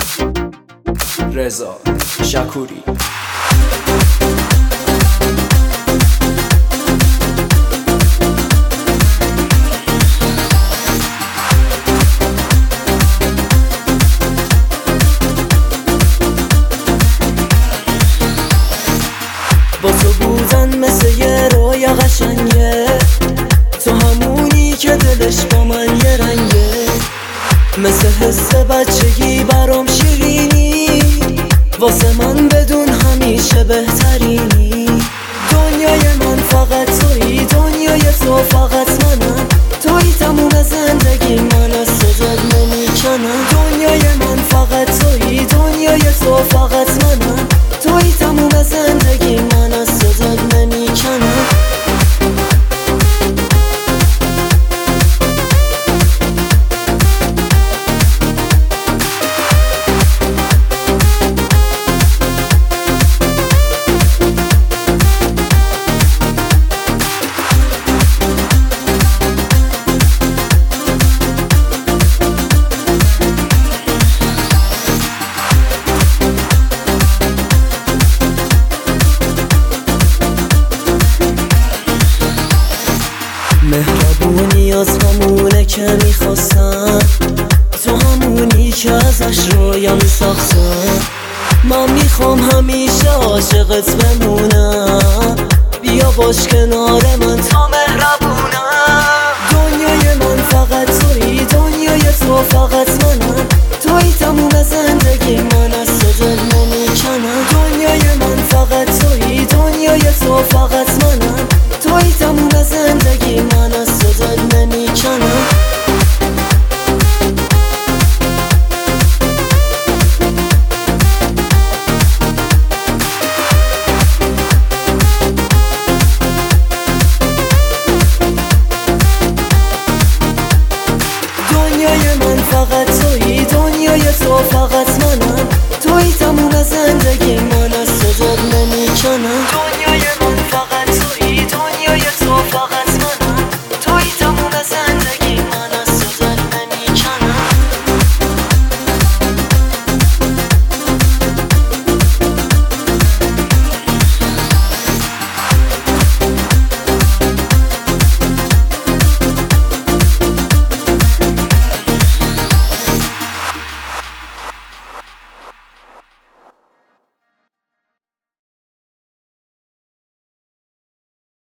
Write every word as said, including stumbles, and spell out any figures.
رضا شکوری. با تو بودن مثل یه رویا قشنگه، تو همونی که دلش با من یه رنگه، مثل حس بچگی برام شیرینی، واسه من بدون همیشه بهترینی. دنیای من فقط تویی، دنیای تو فقط منم، تویی تموم زندگی، من از تو جد نمیکنم. دنیای من فقط تویی، دنیای تو فقط منم، تویی تموم زندگی، من از تو جد نمیکنم. مهربونی از همونه که میخواستم، تو همونی که ازش رویا میساختم. من میخوام همیشه عاشقت بمونم، بیا باش کنار من تا مهربونم. دنیای من فقط تویی، دنیای تو فقط منم، تویی تموم زندگی، من از تو جد نمیکنم. دنیای من فقط تویی، دنیای تو فقط منم، تویی تموم زندگی، من از تو جد نمیکنم. دنیای من فقط تویی، دنیای تو فقط منم، تویی تموم زندگی، من از تو جد نمیکنم.